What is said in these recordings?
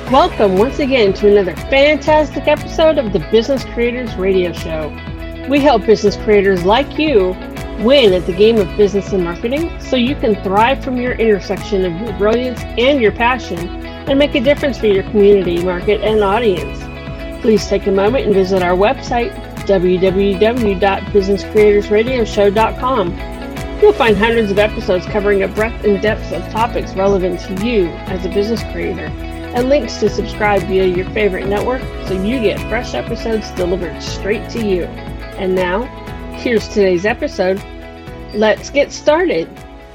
Welcome once again to another fantastic episode of the Business Creators Radio Show. We help business creators like you win at the game of business and marketing so you can thrive from your intersection of your brilliance and your passion and make a difference for your community, market, and audience. Please take a moment and visit our website, www.businesscreatorsradioshow.com. You'll find hundreds of episodes covering a breadth and depth of topics relevant to you as a business creator, and links to subscribe via your favorite network so you get fresh episodes delivered straight to you. And now, here's today's episode. Let's get started.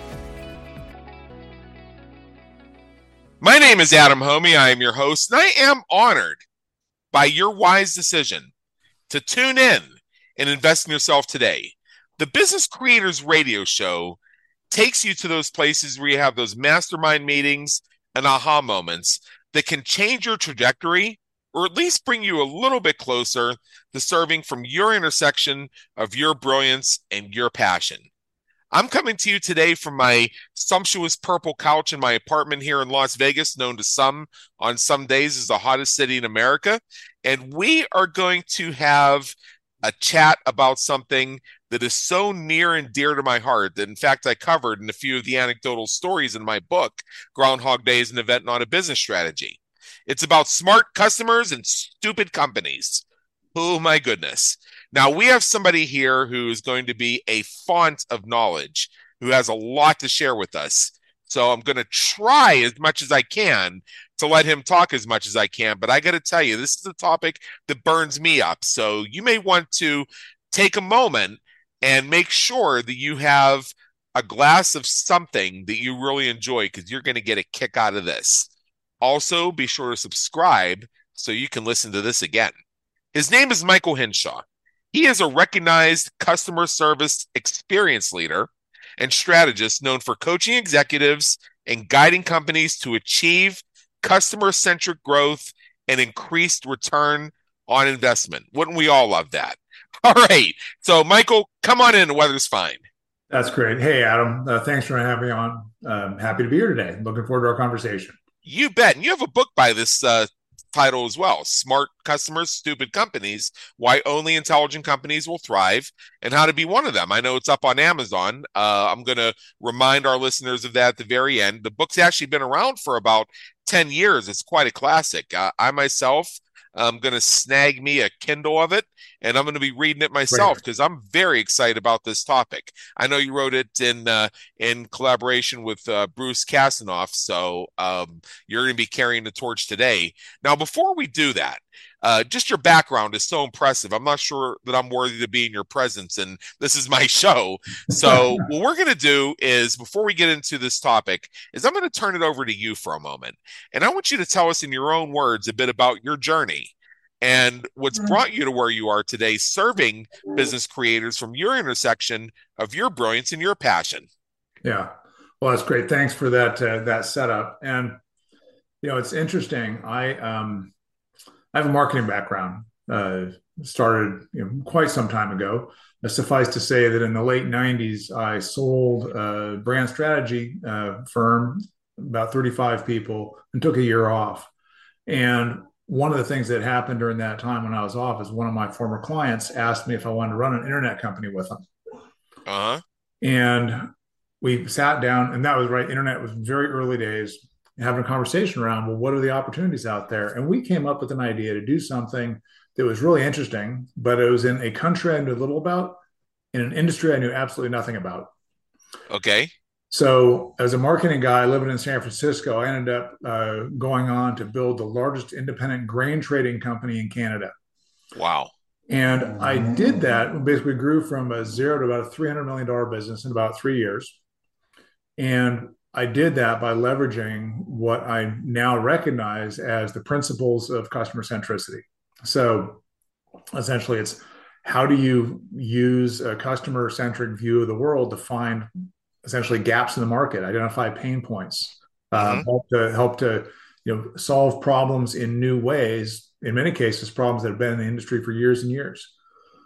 My name is Adam Homey. I am your host, and I am honored by your wise decision to tune in and invest in yourself today. The Business Creators Radio Show takes you to those places where you have those mastermind meetings and aha moments that can change your trajectory or at least bring you a little bit closer to serving from your intersection of your brilliance and your passion. I'm coming to you today from my sumptuous purple couch in my apartment here in Las Vegas, known to some on some days as the hottest city in America. And we are going to have a chat about something that is so near and dear to my heart that, in fact, I covered in a few of the anecdotal stories in my book, Groundhog Day is an Event, Not a Business Strategy. It's about smart customers and stupid companies. Oh, my goodness. Now, we have somebody here who is going to be a font of knowledge, who has a lot to share with us. So I'm going to try as much as I can to let him talk as much as I can. But I got to tell you, this is a topic that burns me up. So you may want to take a moment and make sure that you have a glass of something that you really enjoy, because you're going to get a kick out of this. Also, be sure to subscribe so you can listen to this again. His name is Michael Hinshaw. He is a recognized customer service experience leader and strategist known for coaching executives and guiding companies to achieve customer-centric growth and increased return on investment. Wouldn't we all love that? All right. So, Michael, come on in. The weather's fine. That's great. Hey, Adam. Thanks for having me on. Happy to be here today. Looking forward to our conversation. You bet. And you have a book by this title as well, Smart Customers, Stupid Companies, Why Only Intelligent Companies Will Thrive, and How to Be One of Them. I know it's up on Amazon. I'm going to remind our listeners of that at the very end. The book's actually been around for about 10 years. It's quite a classic. I myself, I'm going to snag me a Kindle of it, and I'm going to be reading it myself because I'm very excited about this topic. I know you wrote it in collaboration with Bruce Kasanoff, so you're going to be carrying the torch today. Now, before we do that, just your background is so impressive. I'm not sure that I'm worthy to be in your presence, and this is my show. So what we're going to do is, before we get into this topic, is I'm going to turn it over to you for a moment. And I want you to tell us in your own words a bit about your journey and what's brought you to where you are today, serving business creators from your intersection of your brilliance and your passion. Yeah. Well, that's great. Thanks for that setup. And, it's interesting. I have a marketing background, started quite some time ago. Suffice to say that in the late 90s, I sold a brand strategy firm, about 35 people, and took a year off. And one of the things that happened during that time when I was off is one of my former clients asked me if I wanted to run an internet company with them. Uh-huh. And we sat down, and that was right. Internet was very early days. Having a conversation around, well, what are the opportunities out there? And we came up with an idea to do something that was really interesting, but it was in a country I knew little about, in an industry I knew absolutely nothing about. Okay. So as a marketing guy living in San Francisco, I ended up going on to build the largest independent grain trading company in Canada. Wow. And I did that, basically grew from a zero to about a $300 million business in about 3 years. And I did that by leveraging what I now recognize as the principles of customer centricity. So essentially, it's how do you use a customer-centric view of the world to find essentially gaps in the market, identify pain points, help to solve problems in new ways. In many cases, problems that have been in the industry for years and years.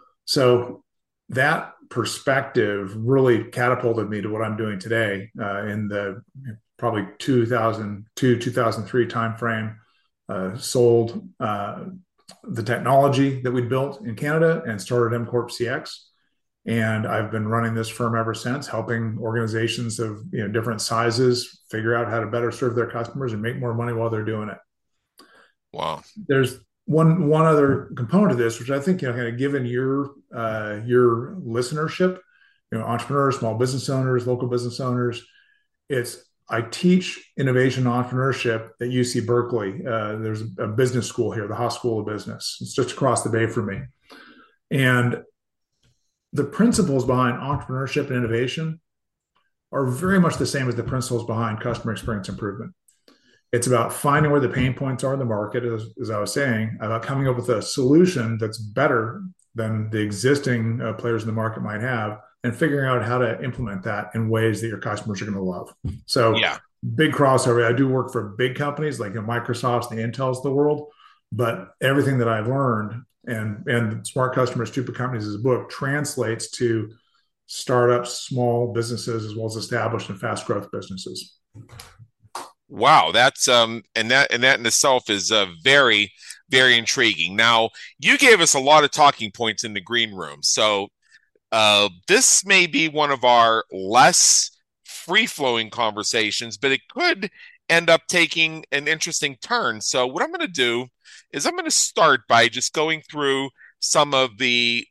So that perspective really catapulted me to what I'm doing today in the probably 2002, 2003 timeframe. sold the technology that we'd built in Canada and started MCorp CX. And I've been running this firm ever since, helping organizations of different sizes figure out how to better serve their customers and make more money while they're doing it. Wow. There's one other component of this, which I think, kind of given your listenership, entrepreneurs, small business owners, local business owners, I teach innovation entrepreneurship at UC Berkeley. There's a business school here, the Haas School of Business. It's just across the bay from me. And the principles behind entrepreneurship and innovation are very much the same as the principles behind customer experience improvement. It's about finding where the pain points are in the market, as I was saying, about coming up with a solution that's better than the existing players in the market might have, and figuring out how to implement that in ways that your customers are going to love. So, big crossover. I do work for big companies like the Microsofts, the Intels of the world, but everything that I've learned and Smart Customers, Stupid Companies as a book translates to startups, small businesses, as well as established and fast growth businesses. Wow, that's and that in itself is very, very intriguing. Now, you gave us a lot of talking points in the green room, so this may be one of our less free-flowing conversations, but it could end up taking an interesting turn. So, what I'm going to do is I'm going to start by just going through some of the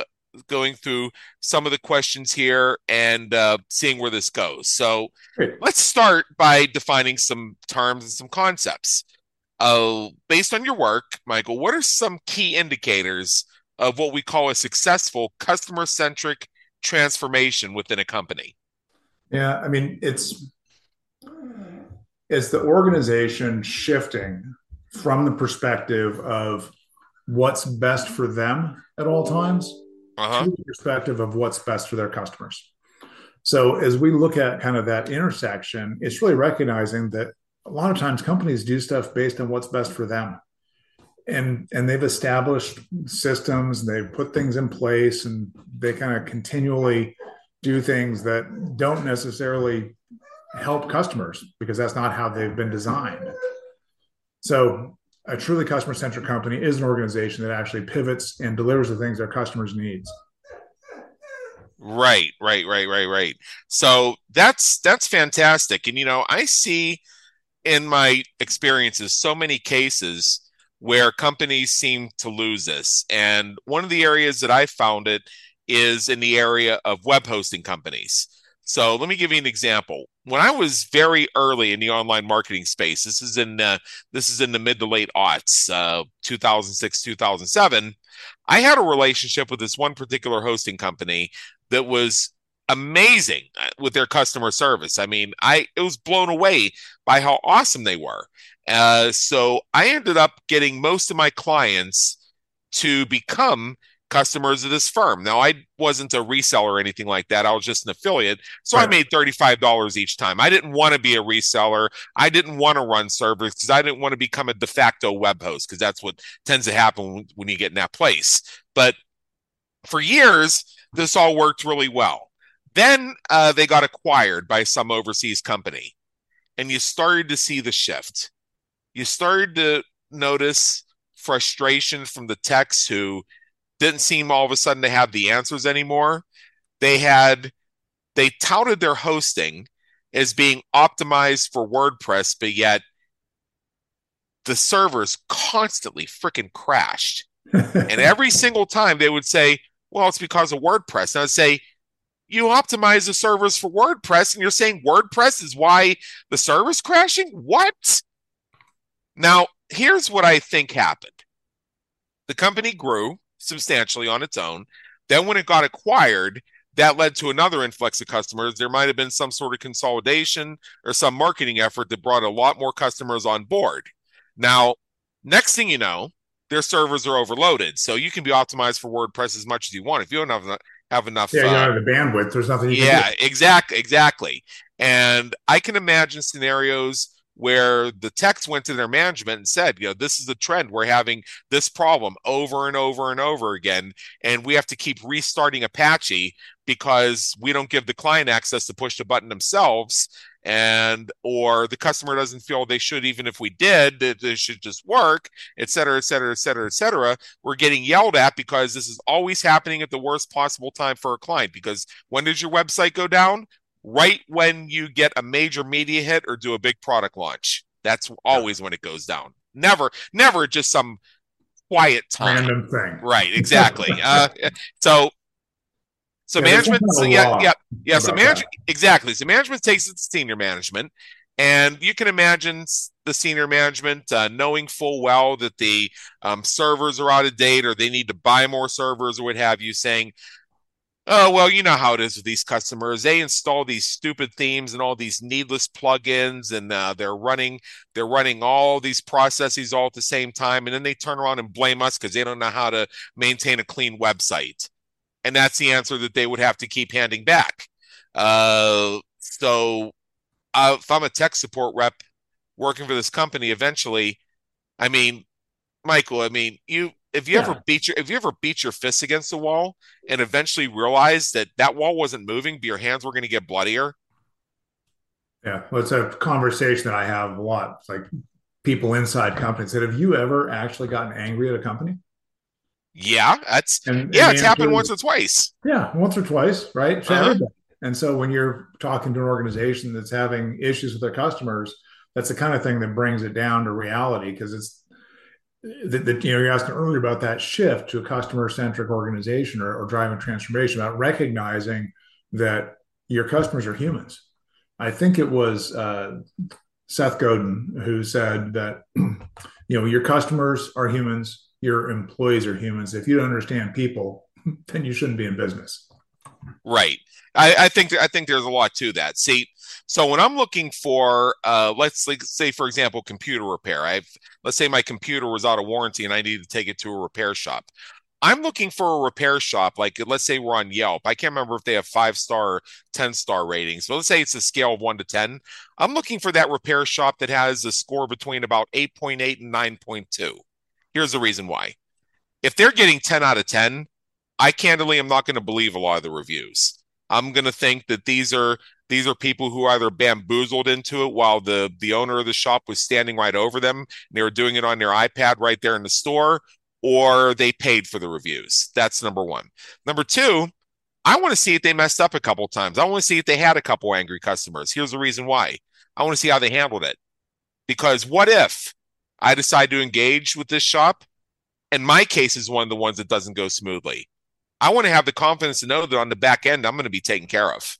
questions here and seeing where this goes. So let's start by defining some terms and some concepts. Based on your work, Michael, what are some key indicators of what we call a successful customer-centric transformation within a company? Yeah, I mean, it's the organization shifting from the perspective of what's best for them at all times to the perspective of what's best for their customers. So as we look at kind of that intersection, it's really recognizing that a lot of times companies do stuff based on what's best for them. And they've established systems, they've put things in place, and they kind of continually do things that don't necessarily help customers because that's not how they've been designed. So a truly customer-centric company is an organization that actually pivots and delivers the things their customers need. Right. So that's fantastic. And, I see in my experiences so many cases where companies seem to lose this. And one of the areas that I found it is in the area of web hosting companies. So let me give you an example. When I was very early in the online marketing space, this is in the mid to late aughts, 2006, 2007, I had a relationship with this one particular hosting company that was amazing with their customer service. I mean, it was blown away by how awesome they were. So I ended up getting most of my clients to become customers of this firm. Now, I wasn't a reseller or anything like that. I was just an affiliate. So I made $35 each time. I didn't want to be a reseller. I didn't want to run servers because I didn't want to become a de facto web host because that's what tends to happen when you get in that place. But for years, this all worked really well. Then they got acquired by some overseas company, and you started to see the shift. You started to notice frustration from the techs who didn't seem all of a sudden to have the answers anymore. They touted their hosting as being optimized for WordPress, but yet the servers constantly freaking crashed. And every single time they would say, well, it's because of WordPress. And I'd say, you optimize the servers for WordPress, and you're saying WordPress is why the server's crashing? What? Now, here's what I think happened. The company grew substantially on its own. Then when it got acquired, that led to another influx of customers. There might have been some sort of consolidation or some marketing effort that brought a lot more customers on board. Now, next thing you know, their servers are overloaded. So you can be optimized for WordPress as much as you want. If you don't have enough... Yeah, you don't have the bandwidth. There's nothing you can do. Yeah, exactly. And I can imagine scenarios where the techs went to their management and said, this is the trend. We're having this problem over and over and over again, and we have to keep restarting Apache because we don't give the client access to push the button themselves. and or the customer doesn't feel they should, even if we did, that they should just work, et cetera, et cetera, et cetera, et cetera. We're getting yelled at because this is always happening at the worst possible time for a client. Because when does your website go down? Right when you get a major media hit or do a big product launch. That's always when it goes down. Never just some quiet time. Random thing. Right, exactly. So management, so yeah. So management, exactly. So management takes it to senior management, and you can imagine the senior management knowing full well that the servers are out of date, or they need to buy more servers, or what have you, saying, "Oh, well, you know how it is with these customers. They install these stupid themes and all these needless plugins, and they're running all these processes all at the same time, and then they turn around and blame us because they don't know how to maintain a clean website." And that's the answer that they would have to keep handing back. So if I'm a tech support rep working for this company, eventually, I mean, Michael, I mean, if you ever beat your fists against the wall and eventually realize that that wall wasn't moving, but your hands were going to get bloodier. Yeah, well, it's a conversation that I have a lot. It's like people inside companies said, "Have you ever actually gotten angry at a company?" Yeah, it's happened once or twice. Yeah, once or twice, right? And so when you're talking to an organization that's having issues with their customers, that's the kind of thing that brings it down to reality, because it's you're asking earlier about that shift to a customer-centric organization, or driving transformation, about recognizing that your customers are humans. I think it was Seth Godin who said that your customers are humans, your employees are humans. If you don't understand people, then you shouldn't be in business. Right. I think there's a lot to that. See, so when I'm looking for, let's say, for example, computer repair, let's say my computer was out of warranty and I need to take it to a repair shop. I'm looking for a repair shop, like let's say we're on Yelp. I can't remember if they have 5-star or 10-star ratings, but let's say it's a scale of 1 to 10. I'm looking for that repair shop that has a score between about 8.8 and 9.2. Here's the reason why. If they're getting 10 out of 10, I candidly am not going to believe a lot of the reviews. I'm going to think that these are people who either bamboozled into it while the owner of the shop was standing right over them, and they were doing it on their iPad right there in the store, or they paid for the reviews. That's number one. Number two, I want to see if they messed up a couple of times. I want to see if they had a couple angry customers. Here's the reason why. I want to see how they handled it. Because what if I decide to engage with this shop, and my case is one of the ones that doesn't go smoothly? I want to have the confidence to know that on the back end, I'm going to be taken care of.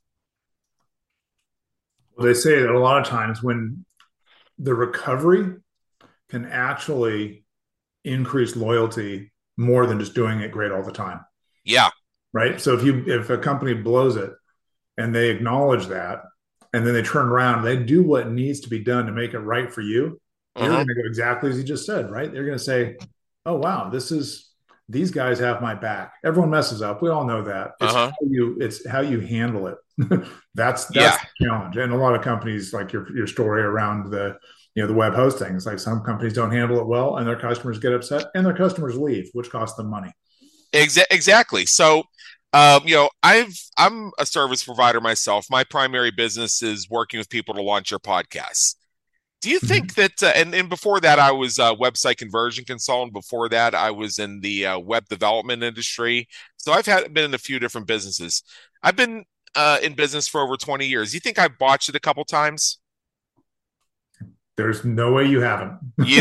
Well, they say that a lot of times when the recovery can actually increase loyalty more than just doing it great all the time. Yeah. Right. So if a company blows it and they acknowledge that, and then they turn around and they do what needs to be done to make it right for you, you're going to go exactly as you just said, right? They're going to say, "Oh, wow, these guys have my back." Everyone messes up. We all know that. It's how you handle it. That's the challenge. And a lot of companies, like your story around the web hosting, it's like some companies don't handle it well, and their customers get upset, and their customers leave, which costs them money. Exactly. So, I'm a service provider myself. My primary business is working with people to launch their podcasts. Do you think that, and before that, I was a website conversion consultant. Before that, I was in the web development industry. So I've been in a few different businesses. I've been in business for over 20 years. You think I've botched it a couple times? There's no way you haven't. You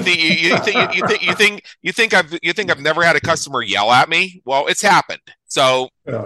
think I've never had a customer yell at me? Well, it's happened. So,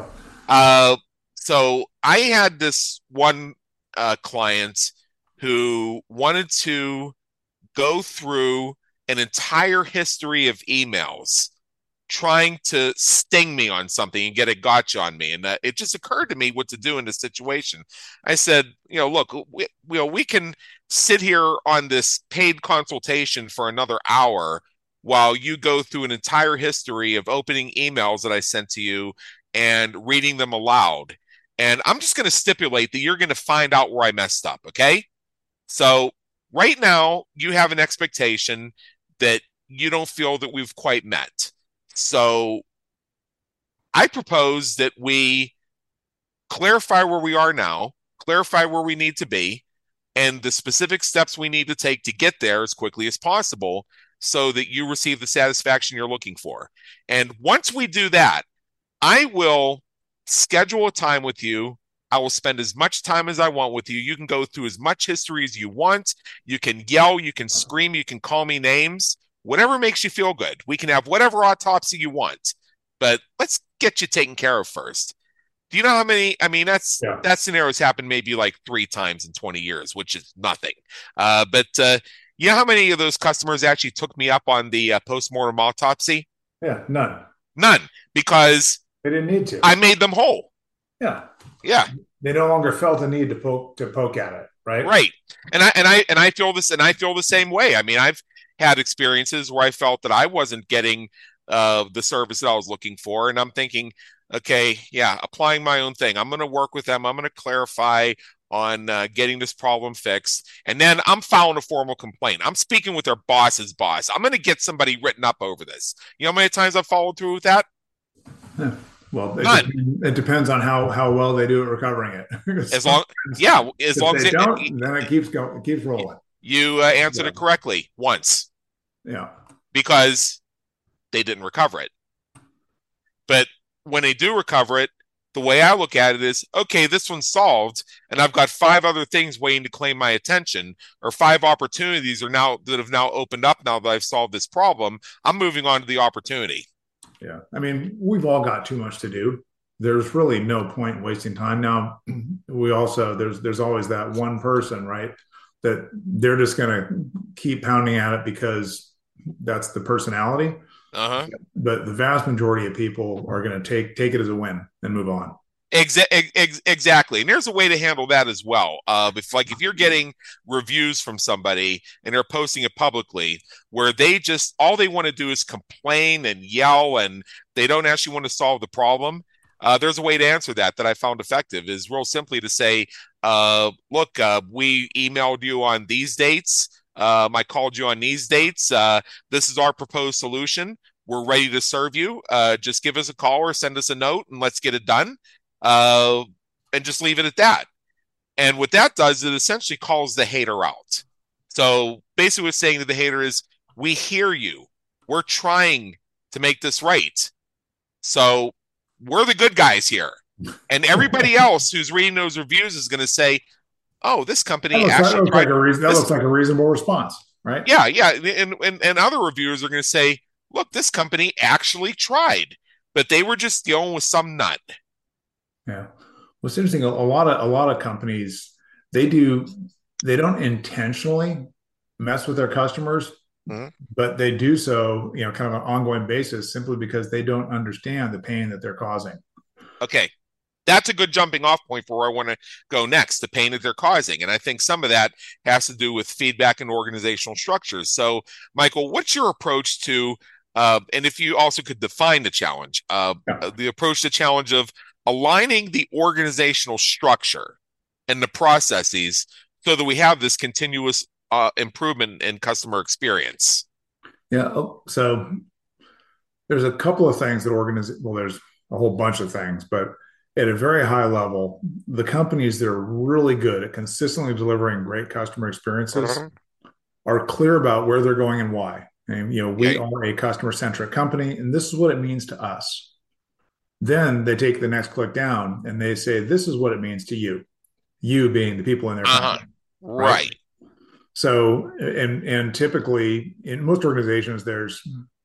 so I had this one client who wanted to go through an entire history of emails trying to sting me on something and get a gotcha on me. And it just occurred to me what to do in this situation. I said, look, we can sit here on this paid consultation for another hour while you go through an entire history of opening emails that I sent to you and reading them aloud. And I'm just going to stipulate that you're going to find out where I messed up. Okay. So right now you have an expectation that you don't feel that we've quite met. So I propose that we clarify where we are now, clarify where we need to be, and the specific steps we need to take to get there as quickly as possible so that you receive the satisfaction you're looking for. And once we do that, I will schedule a time with you. I will spend as much time as I want with you. You can go through as much history as you want. You can yell, you can scream, you can call me names, whatever makes you feel good. We can have whatever autopsy you want, but let's get you taken care of first. Do you know how many? I mean, that scenario's happened maybe like 3 times in 20 years, which is nothing. But you know how many of those customers actually took me up on the postmortem autopsy? Yeah, none. None, because they didn't need to. I made them whole. Yeah. They no longer felt the need to poke at it, right? Right. And I feel this, and I feel the same way. I mean, I've had experiences where I felt that I wasn't getting the service that I was looking for, and I'm thinking, okay, yeah, applying my own thing. I'm going to work with them. I'm going to clarify on getting this problem fixed. And then I'm filing a formal complaint. I'm speaking with their boss's boss. I'm going to get somebody written up over this. You know how many times I've followed through with that? Well, it depends on how well they do at recovering it. as long as they don't, then it keeps rolling. You answered it correctly once. Yeah. Because they didn't recover it. But when they do recover it, the way I look at it is, okay, this one's solved, and I've got 5 other things waiting to claim my attention, or 5 opportunities that have now opened up now that I've solved this problem. I'm moving on to the opportunity. Yeah. I mean, we've all got too much to do. There's really no point in wasting time. Now, we also, there's always that one person, right, that they're just going to keep pounding at it because that's the personality. But the vast majority of people are going to take it as a win and move on. Exactly. And there's a way to handle that as well. If you're getting reviews from somebody and they're posting it publicly where all they want to do is complain and yell and they don't actually want to solve the problem, there's a way to answer that I found effective, is real simply to say, look, we emailed you on these dates. I called you on these dates. This is our proposed solution. We're ready to serve you. Just give us a call or send us a note and let's get it done. And just leave it at that. And what that does, it essentially calls the hater out. So basically what's saying to the hater is, we hear you. We're trying to make this right. So we're the good guys here. And everybody else who's reading those reviews is going to say, oh, this company actually looks like a reasonable response, right? Yeah. And other reviewers are going to say, look, this company actually tried, but they were just dealing with some nut. Yeah. What's interesting, a lot of companies, they don't intentionally mess with their customers, but they do so, kind of an ongoing basis simply because they don't understand the pain that they're causing. Okay. That's a good jumping off point for where I want to go next, the pain that they're causing. And I think some of that has to do with feedback and organizational structures. So, Michael, what's your approach to, and if you also could define the challenge, the approach to challenge of aligning the organizational structure and the processes so that we have this continuous improvement in customer experience? Yeah. So there's a couple of things that there's a whole bunch of things, but at a very high level, the companies that are really good at consistently delivering great customer experiences are clear about where they're going and why. And, we are a customer-centric company, and this is what it means to us. Then they take the next click down and they say, this is what it means to you being the people in their company. Right. So, and typically in most organizations, there's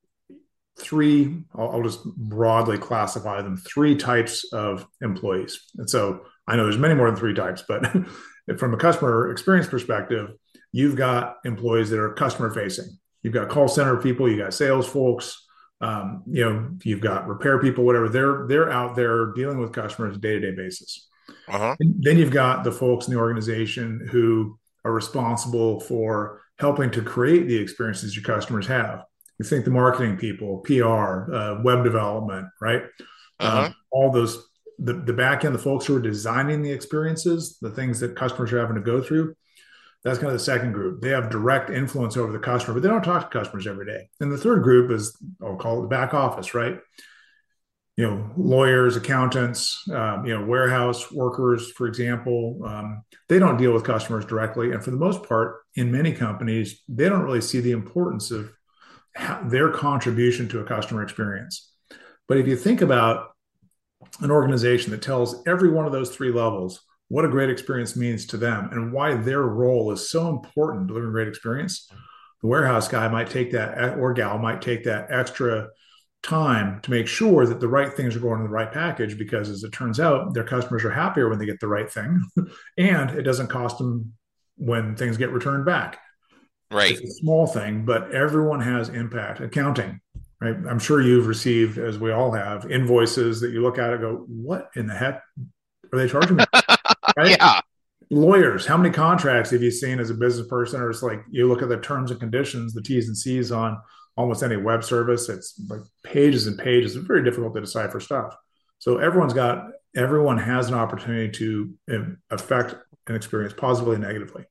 3, I'll just broadly classify them, 3 types of employees. And so I know there's many more than 3 types, but from a customer experience perspective, you've got employees that are customer facing. You've got call center people, you got sales folks, you've got repair people, whatever. They're out there dealing with customers on a day-to-day basis. Then you've got the folks in the organization who are responsible for helping to create the experiences your customers have. You think the marketing people, PR, web development, right? All those, the back end, the folks who are designing the experiences, the things that customers are having to go through. That's kind of the second group. They have direct influence over the customer, but they don't talk to customers every day. And the third group is, I'll call it the back office, right? lawyers, accountants, warehouse workers, for example, they don't deal with customers directly. And for the most part, in many companies, they don't really see the importance of their contribution to a customer experience. But if you think about an organization that tells every one of those three levels what a great experience means to them and why their role is so important in delivering great experience, the warehouse guy might take that, or gal might take that extra time to make sure that the right things are going in the right package, because as it turns out, their customers are happier when they get the right thing and it doesn't cost them when things get returned back. Right. It's a small thing, but everyone has impact. Accounting, right? I'm sure you've received, as we all have, invoices that you look at and go, what in the heck are they charging me? Right? Yeah. Lawyers, how many contracts have you seen as a business person? Or it's like you look at the terms and conditions, the T's and C's on almost any web service. It's like pages and pages. It's very difficult to decipher stuff. So everyone has an opportunity to affect an experience positively and negatively.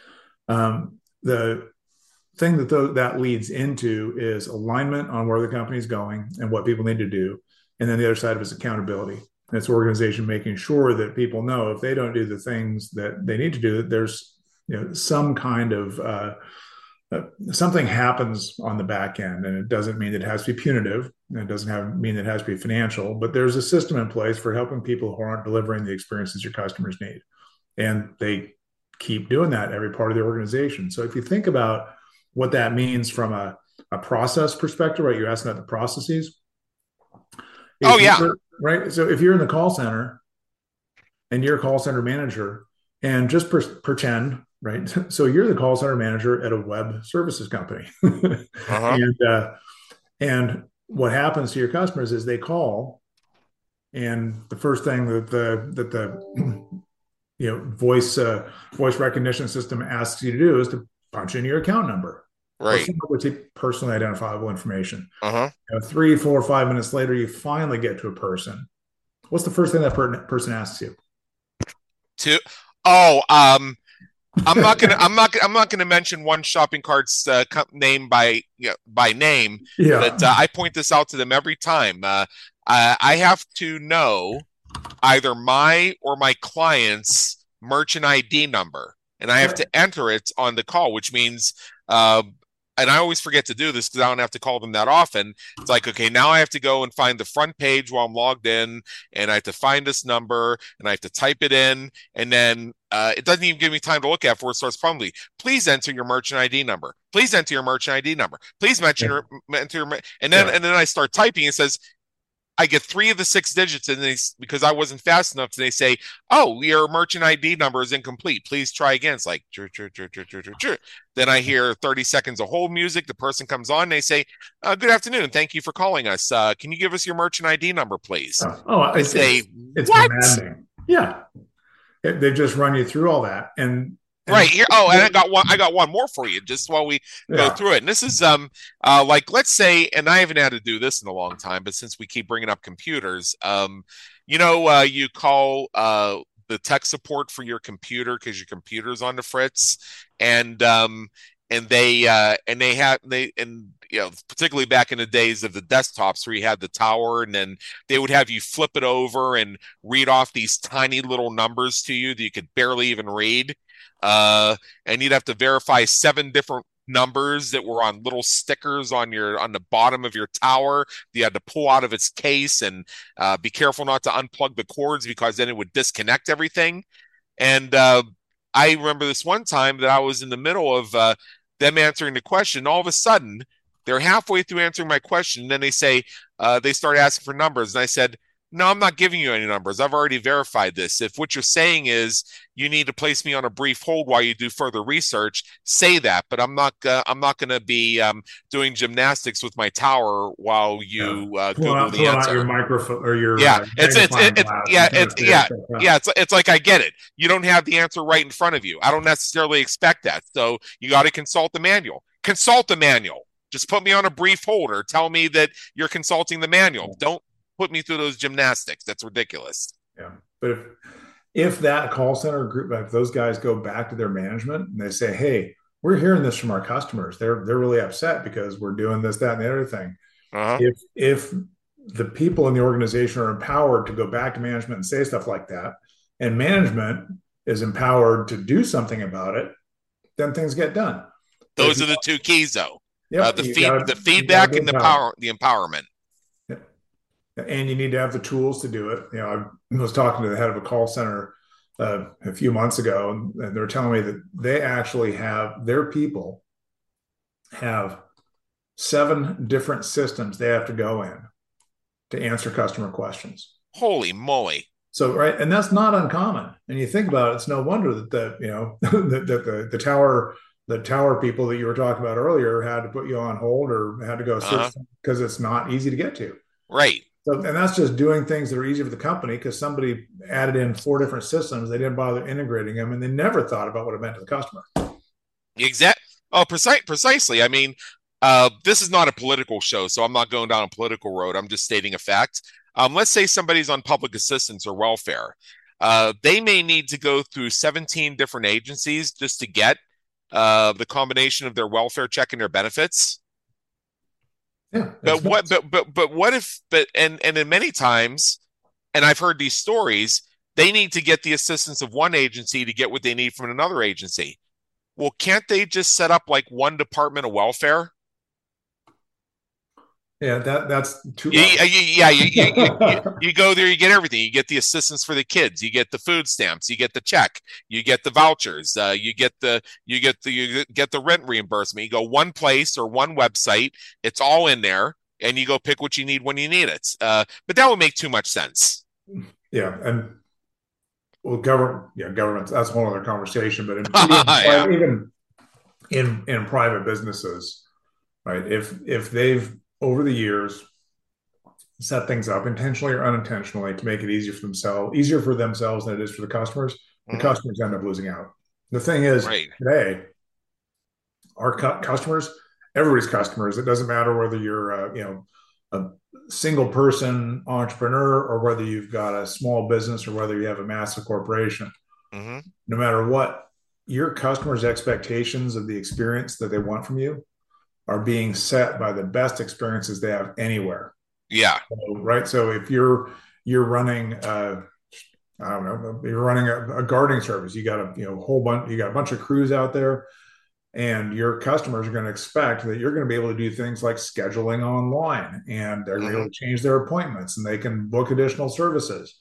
The thing that leads into is alignment on where the company is going and what people need to do. And then the other side of it is accountability. And it's organization making sure that people know if they don't do the things that they need to do, that there's some kind of something happens on the back end. And it doesn't mean that it has to be punitive. And it doesn't mean that it has to be financial, but there's a system in place for helping people who aren't delivering the experiences your customers need. And they keep doing that every part of the organization. So if you think about what that means from a process perspective, right? You're asking about the processes. Right. So if you're in the call center and you're a call center manager, and just pretend, right? So you're the call center manager at a web services company. And what happens to your customers is they call, and the first thing that the voice recognition system asks you to do is to punch in your account number. Right. Which is personally identifiable information. 3, 4, 5 minutes later, you finally get to a person. What's the first thing that person asks you? I'm not gonna mention one shopping cart's name by name. Yeah. But I point this out to them every time. I have to know either my or my client's merchant ID number, and I have to enter it on the call, which means and I always forget to do this because I don't have to call them that often. It's like, okay, now I have to go and find the front page while I'm logged in, and I have to find this number, and I have to type it in, and then it doesn't even give me time to look at before it starts promptly. Please enter your merchant ID number. Please enter your merchant ID number. Please enter your, and then I start typing. It says, I get 3 of the 6 digits, and because I wasn't fast enough, they say, "Oh, your merchant ID number is incomplete. Please try again." It's like, then I hear 30 seconds of hold music. The person comes on, and they say, "Good afternoon. Thank you for calling us. Can you give us your merchant ID number, please?" It's demanding. Yeah, they just run you through all that, and right here. Oh, and I got one more for you just while we go through it. And this is like, let's say, and I haven't had to do this in a long time, but since we keep bringing up computers, you call the tech support for your computer because your computer's on the fritz, and particularly back in the days of the desktops where you had the tower, and then they would have you flip it over and read off these tiny little numbers to you that you could barely even read. And you'd have to verify 7 different numbers that were on little stickers on the bottom of your tower. You had to pull out of its case, and be careful not to unplug the cords because then it would disconnect everything. And I remember this one time that I was in the middle of them answering the question. All of a sudden, they're halfway through answering my question, and then they say they start asking for numbers, and I said, "No, I'm not giving you any numbers. I've already verified this. If what you're saying is you need to place me on a brief hold while you do further research, say that. But I'm not going to be doing gymnastics with my tower while you Google the answer." Your microphone or your It's like, I get it. You don't have the answer right in front of you. I don't necessarily expect that. So you got to consult the manual. Consult the manual. Just put me on a brief hold or tell me that you're consulting the manual. Don't put me through those gymnastics. That's ridiculous. Yeah. But if that call center group, like those guys go back to their management and they say, "Hey, we're hearing this from our customers. They're really upset because we're doing this, that, and the other thing." If the people in the organization are empowered to go back to management and say stuff like that, and management is empowered to do something about it, then things get done. Those are the two keys, though. Yep, The feedback and the empowerment. And you need to have the tools to do it. I was talking to the head of a call center a few months ago, and they were telling me that they actually have their people have 7 different systems they have to go in to answer customer questions. Holy moly! So, right, and that's not uncommon. And you think about it, it's no wonder that the tower people that you were talking about earlier had to put you on hold or had to go search because it's not easy to get to. Right. So, and that's just doing things that are easy for the company because somebody added in 4 different systems. They didn't bother integrating them, and they never thought about what it meant to the customer. Exactly. Oh, precisely. I mean, this is not a political show, so I'm not going down a political road. I'm just stating a fact. Let's say somebody's on public assistance or welfare. They may need to go through 17 different agencies just to get the combination of their welfare check and their benefits. Yeah, but what if and in many times, and I've heard these stories, they need to get the assistance of one agency to get what they need from another agency. Well, can't they just set up like one department of welfare? Yeah, that's too. You go there, you get everything. You get the assistance for the kids, you get the food stamps, you get the check, you get the vouchers, you get the rent reimbursement. You go one place or one website, it's all in there, and you go pick what you need when you need it. But that would make too much sense. Yeah, and well, government. That's a whole other conversation. But even in private businesses, right? If they've over the years set things up intentionally or unintentionally to make it easier for themselves than it is for the customers, the customers end up losing out. The thing is, today, our customers, everybody's customers. It doesn't matter whether you're a single person entrepreneur or whether you've got a small business or whether you have a massive corporation. No matter what, your customers' expectations of the experience that they want from you are being set by the best experiences they have anywhere. Yeah. Right. So if you're running, I don't know, you're running a gardening service, you got a bunch of crews out there, and your customers are going to expect that you're going to be able to do things like scheduling online, and they're going to be able to change their appointments, and they can book additional services.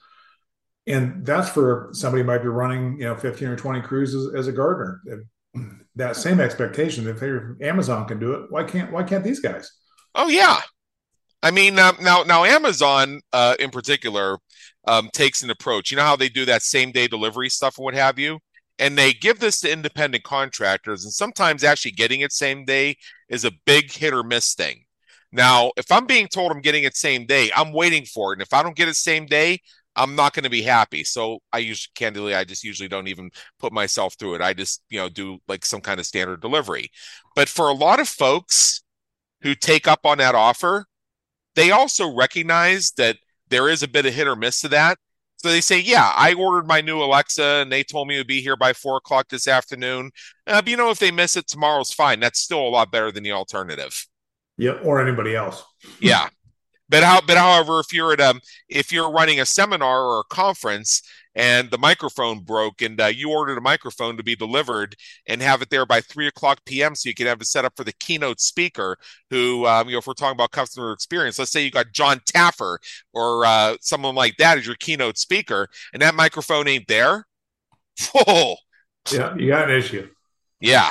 And that's for somebody who might be running, 15 or 20 crews as a gardener. That same expectation, if Amazon can do it, why can't these guys? Oh yeah, I mean now Amazon in particular takes an approach. You know how they do that same day delivery stuff and what have you, and they give this to independent contractors, and sometimes actually getting it same day is a big hit or miss thing. Now, if I'm being told I'm getting it same day, I'm waiting for it, and if I don't get it same day, I'm not going to be happy. So I just usually don't even put myself through it. I just, do like some kind of standard delivery. But for a lot of folks who take up on that offer, they also recognize that there is a bit of hit or miss to that. So they say, yeah, I ordered my new Alexa and they told me it would be here by 4:00 this afternoon. But if they miss it, tomorrow's fine. That's still a lot better than the alternative. Yeah. Or anybody else. Yeah. But however, if you're running a seminar or a conference and the microphone broke and you ordered a microphone to be delivered and have it there by 3:00 p.m. so you can have it set up for the keynote speaker who, if we're talking about customer experience, let's say you got John Taffer or someone like that as your keynote speaker and that microphone ain't there. Whoa. Yeah, you got an issue. Yeah.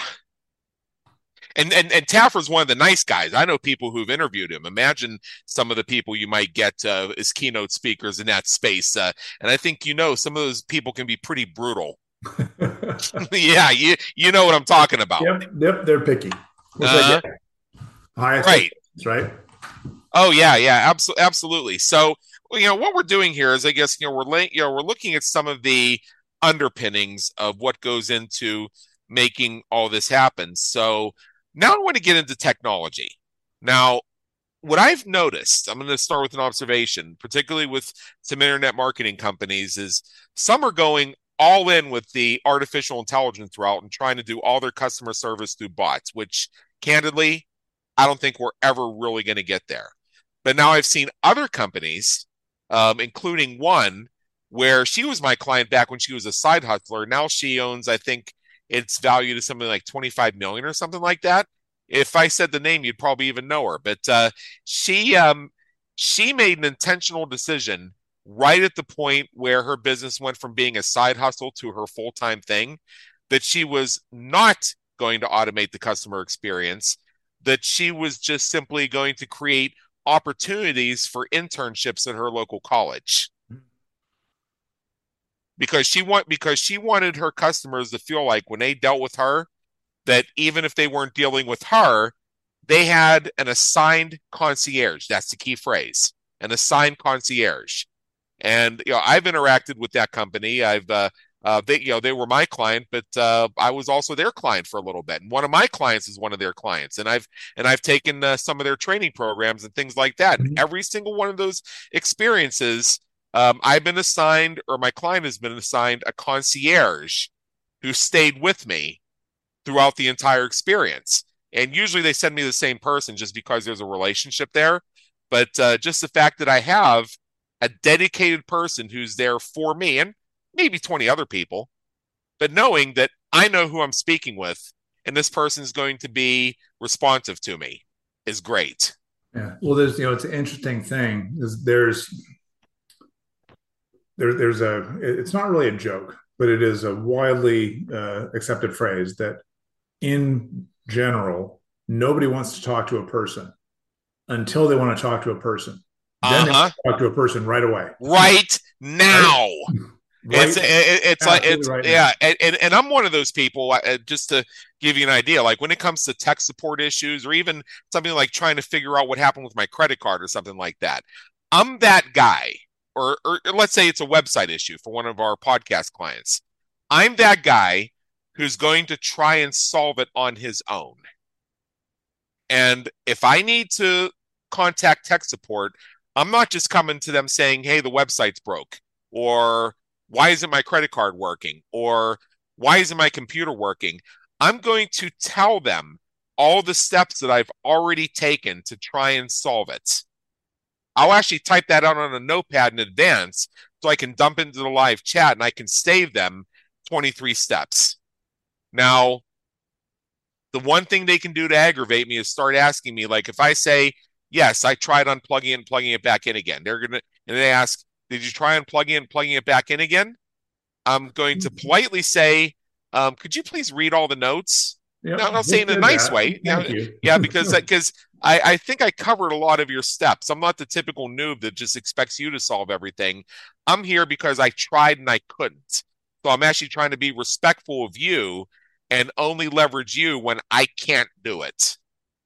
And Taffer's one of the nice guys. I know people who've interviewed him. Imagine some of the people you might get as keynote speakers in that space. And I think some of those people can be pretty brutal. Yeah, you know what I'm talking about. Yep, they're picky. Right. Right. Oh yeah, absolutely. So what we're doing here is, I guess we're looking at some of the underpinnings of what goes into making all this happen. So now I want to get into technology. Now, what I've noticed, I'm going to start with an observation, particularly with some internet marketing companies, is some are going all in with the artificial intelligence route and trying to do all their customer service through bots, which candidly, I don't think we're ever really going to get there. But now I've seen other companies, including one where she was my client back when she was a side hustler. Now she owns, I think it's valued at something like 25 million or something like that. If I said the name, you'd probably even know her. But she made an intentional decision right at the point where her business went from being a side hustle to her full-time thing, that she was not going to automate the customer experience, that she was just simply going to create opportunities for internships at her local college. Because she wanted her customers to feel like when they dealt with her, that even if they weren't dealing with her, they had an assigned concierge. That's the key phrase, an assigned concierge. And I've interacted with that company. They were my client, but I was also their client for a little bit. And one of my clients is one of their clients, and I've taken some of their training programs and things like that. And every single one of those experiences, I've been assigned, or my client has been assigned, a concierge who stayed with me throughout the entire experience. And usually they send me the same person just because there's a relationship there. But just the fact that I have a dedicated person who's there for me and maybe 20 other people, but knowing that I know who I'm speaking with and this person is going to be responsive to me is great. Yeah. Well, it's an interesting thing. It's not really a joke, but it is a widely accepted phrase that in general, nobody wants to talk to a person until they want to talk to a person. Then they want to talk to a person right away. Right now. Right? Yeah. And I'm one of those people, just to give you an idea, like when it comes to tech support issues, or even something like trying to figure out what happened with my credit card or something like that. I'm that guy, or let's say it's a website issue for one of our podcast clients. I'm that guy who's going to try and solve it on his own. And if I need to contact tech support, I'm not just coming to them saying, hey, the website's broke, or why isn't my credit card working, or why isn't my computer working? I'm going to tell them all the steps that I've already taken to try and solve it. I'll actually type that out on a notepad in advance so I can dump into the live chat and I can save them 23 steps. Now, the one thing they can do to aggravate me is start asking me, like, if I say, yes, I tried unplugging it and plugging it back in again. And they ask, did you try unplugging it and plugging it back in again? I'm going to politely say, could you please read all the notes? Yep. No, I'll say in a nice way. Yeah, because I think I covered a lot of your steps. I'm not the typical noob that just expects you to solve everything. I'm here because I tried and I couldn't. So I'm actually trying to be respectful of you and only leverage you when I can't do it.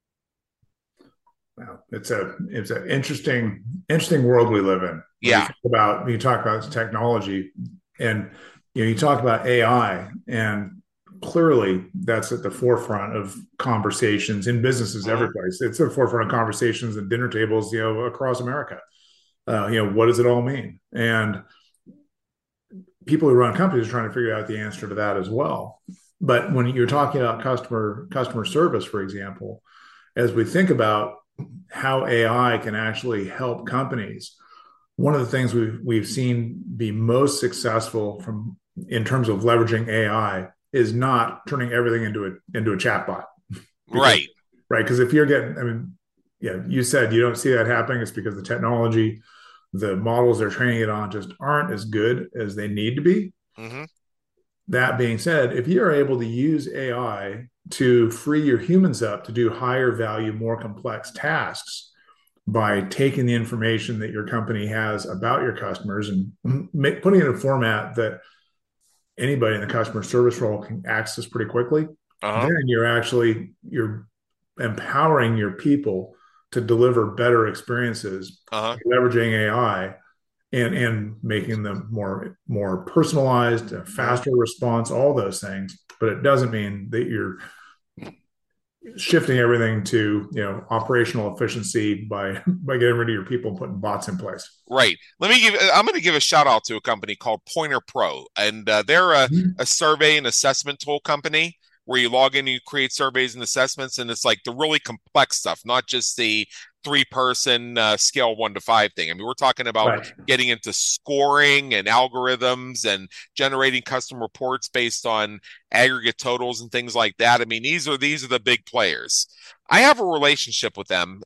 Wow, it's an interesting world we live in. Yeah. You talk about technology, and you talk about AI, and clearly that's at the forefront of conversations in businesses every place. It's at the forefront of conversations at dinner tables, across America. What does it all mean? And people who run companies are trying to figure out the answer to that as well. But when you're talking about customer service, for example, as we think about how AI can actually help companies, one of the things we've seen be most successful in terms of leveraging AI is not turning everything into a chatbot. Right. Right. Because if you're you said you don't see that happening. It's because the technology, the models they're training it on just aren't as good as they need to be. Mm-hmm. That being said, if you're able to use AI to free your humans up to do higher value, more complex tasks by taking the information that your company has about your customers and putting it in a format that anybody in the customer service role can access pretty quickly, then you're empowering your people to deliver better experiences, leveraging AI and making them more personalized, faster response, all those things. But it doesn't mean that you're shifting everything to operational efficiency by getting rid of your people and putting bots in place. Right. I'm going to give a shout out to a company called Pointer Pro, and they're a survey and assessment tool company where you log in, you create surveys and assessments, and it's like the really complex stuff, not just the 3-person scale 1 to 5 thing. I mean, we're talking about Right. getting into scoring and algorithms and generating custom reports based on aggregate totals and things like that. I mean, these are the big players. I have a relationship with them,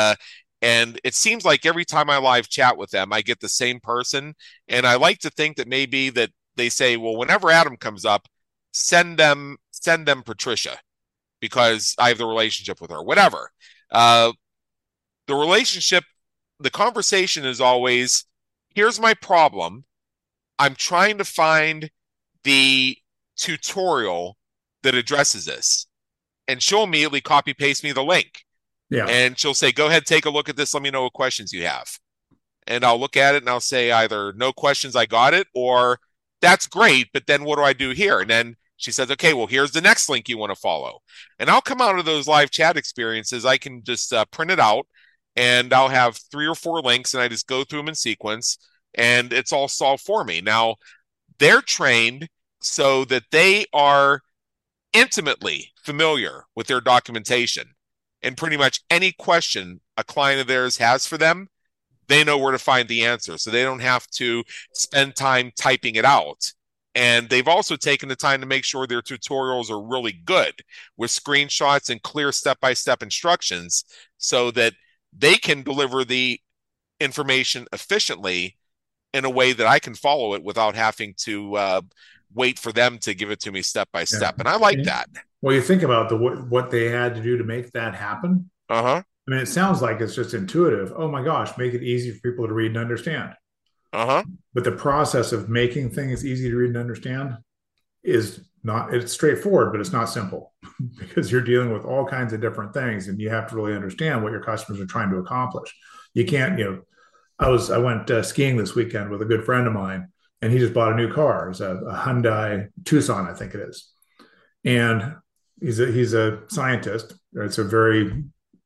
and it seems like every time I live chat with them, I get the same person. And I like to think that maybe that they say, well, whenever Adam comes up, send them Patricia because I have the relationship with her. Whatever. Uh, the relationship, the conversation is always, here's my problem. I'm trying to find the tutorial that addresses this. And she'll immediately copy paste me the link. Yeah. And she'll say, go ahead, take a look at this. Let me know what questions you have. And I'll look at it and I'll say either no questions, I got it, or that's great, but then what do I do here? And then she says, okay, well, here's the next link you want to follow. And I'll come out of those live chat experiences. I can just print it out and I'll have 3 or 4 links and I just go through them in sequence and it's all solved for me. Now, they're trained so that they are intimately familiar with their documentation. And pretty much any question a client of theirs has for them, they know where to find the answer. So they don't have to spend time typing it out. And they've also taken the time to make sure their tutorials are really good with screenshots and clear step-by-step instructions so that they can deliver the information efficiently in a way that I can follow it without having to wait for them to give it to me step by step. And I like that. Well, you think about what they had to do to make that happen. Uh-huh. I mean, it sounds like it's just intuitive. Oh my gosh, make it easy for people to read and understand. Uh-huh. But the process of making things easy to read and understand is not, it's straightforward, but it's not simple because you're dealing with all kinds of different things and you have to really understand what your customers are trying to accomplish. You can't, I went skiing this weekend with a good friend of mine and he just bought a new car. It's a Hyundai Tucson, I think it is. And he's a scientist. It's a very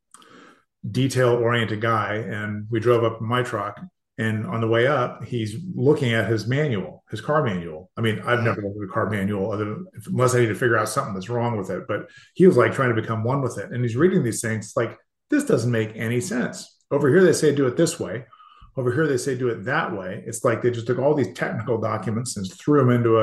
detail oriented guy. And we drove up in my truck. And on the way up, he's looking at his car manual. I mean, I've never looked at a car manual unless I need to figure out something that's wrong with it. But he was like trying to become one with it. And he's reading these things like, this doesn't make any sense. Over here, they say do it this way. Over here, they say do it that way. It's like they just took all these technical documents and threw them into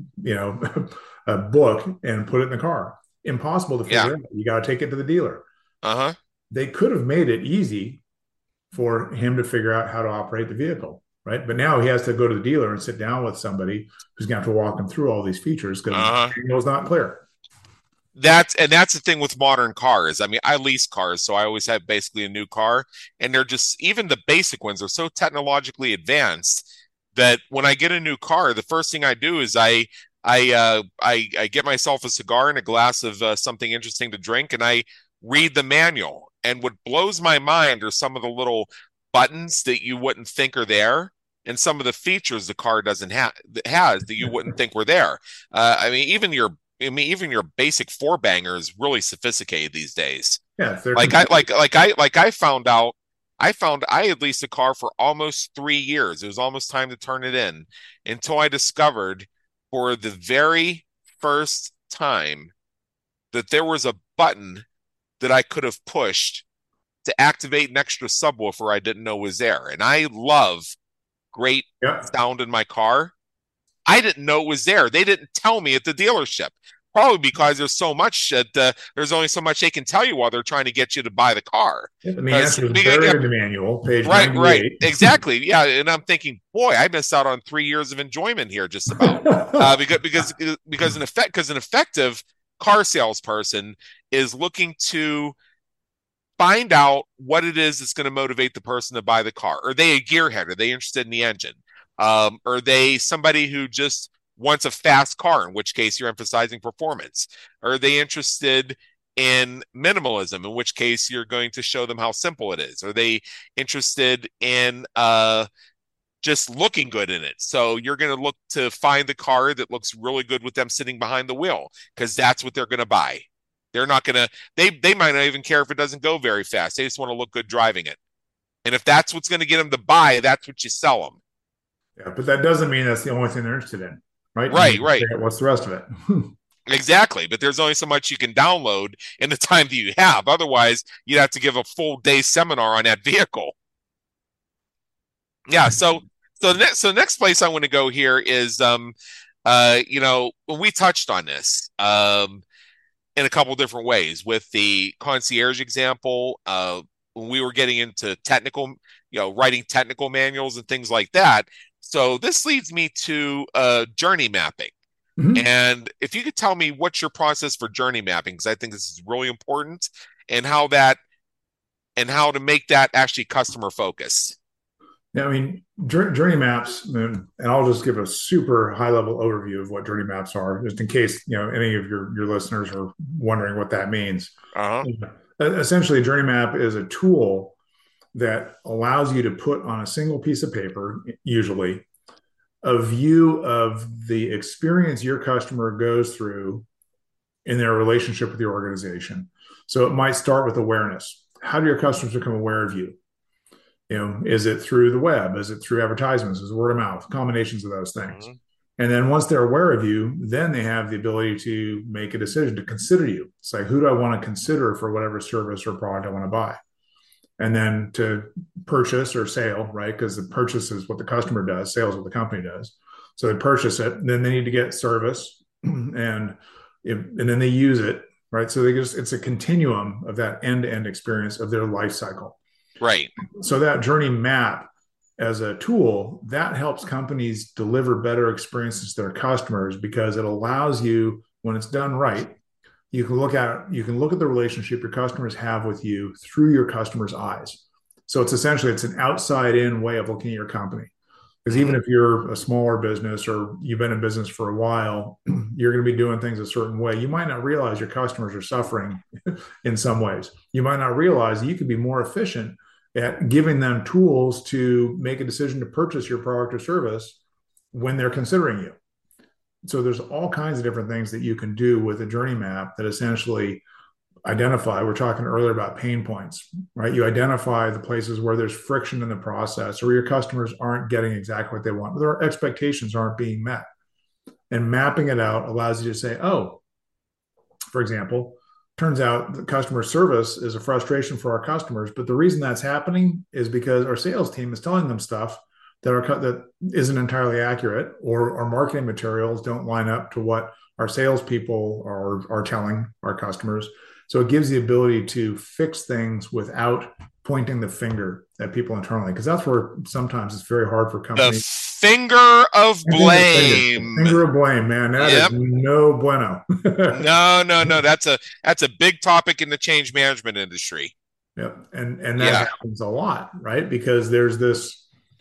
a book and put it in the car. Impossible to figure out. You got to take it to the dealer. Uh-huh. They could have made it easy for him to figure out how to operate the vehicle, right? But now he has to go to the dealer and sit down with somebody who's going to have to walk him through all these features because the manual's not clear. That's the thing with modern cars. I mean, I lease cars, so I always have basically a new car, and they're just, even the basic ones are so technologically advanced that when I get a new car, the first thing I do is I get myself a cigar and a glass of something interesting to drink, and I read the manual. And what blows my mind are some of the little buttons that you wouldn't think are there, and some of the features the car doesn't have that you wouldn't think were there. I mean, even your basic four banger is really sophisticated these days. Yeah, I found out. I had leased a car for almost 3 years. It was almost time to turn it in until I discovered for the very first time that there was a button that I could have pushed to activate an extra subwoofer I didn't know was there. And I love great sound in my car. I didn't know it was there. They didn't tell me at the dealership. Probably because there's so much that there's only so much they can tell you while they're trying to get you to buy the car. The answer is buried in the manual, page 98. Right, exactly. Yeah, and I'm thinking, boy, I missed out on 3 years of enjoyment here, just about. Because an effective car salesperson is looking to find out what it is that's going to motivate the person to buy the car. Are they a gearhead? Are they interested in the engine? Are they somebody who just wants a fast car, in which case you're emphasizing performance? Are they interested in minimalism, in which case you're going to show them how simple it is? Are they interested in just looking good in it? So you're going to look to find the car that looks really good with them sitting behind the wheel, because that's what they're going to buy. They're not going to, they might not even care if it doesn't go very fast. They just want to look good driving it. And if that's what's going to get them to buy, that's what you sell them. Yeah, but that doesn't mean that's the only thing they're interested in. Right. Right. What's the rest of it? Exactly, but there's only so much you can download in the time that you have. Otherwise, you'd have to give a full day seminar on that vehicle. Yeah, so the next place I want to go here is we touched on this in a couple different ways with the concierge example. When we were getting into technical, writing technical manuals and things like that. So this leads me to journey mapping. Mm-hmm. And if you could tell me what's your process for journey mapping, because I think this is really important, and how to make that actually customer focused. Yeah, I mean, journey maps, and I'll just give a super high level overview of what journey maps are, just in case any of your listeners are wondering what that means. Uh-huh. Essentially, a journey map is a tool that allows you to put on a single piece of paper, usually, a view of the experience your customer goes through in their relationship with your organization. So it might start with awareness. How do your customers become aware of you? Is it through the web? Is it through advertisements? Is it word of mouth? Combinations of those things. Mm-hmm. And then once they're aware of you, then they have the ability to make a decision to consider you. It's like, who do I want to consider for whatever service or product I want to buy? And then to purchase or sale, right? Because the purchase is what the customer does, sales is what the company does. So they purchase it, then they need to get service, and then they use it, right? So it's a continuum of that end-to-end experience of their life cycle. Right. So that journey map as a tool that helps companies deliver better experiences to their customers, because it allows you, when it's done right, you can look at the relationship your customers have with you through your customers' eyes. So it's an outside in way of looking at your company. Because even if you're a smaller business or you've been in business for a while, you're going to be doing things a certain way. You might not realize your customers are suffering in some ways. You might not realize that you could be more efficient at giving them tools to make a decision to purchase your product or service when they're considering you. So there's all kinds of different things that you can do with a journey map that essentially identify. We're talking earlier about pain points, right? You identify the places where there's friction in the process, or your customers aren't getting exactly what they want, but their expectations aren't being met. And mapping it out allows you to say, oh, for example, turns out the customer service is a frustration for our customers, but the reason that's happening is because our sales team is telling them stuff that isn't entirely accurate, or our marketing materials don't line up to what our salespeople are telling our customers. So it gives the ability to fix things without pointing the finger at people internally, because that's where sometimes it's very hard for companies. The finger of blame. Finger of blame, man. That is no bueno. No. That's a big topic in the change management industry. Yep. And that happens a lot, right? Because there's this,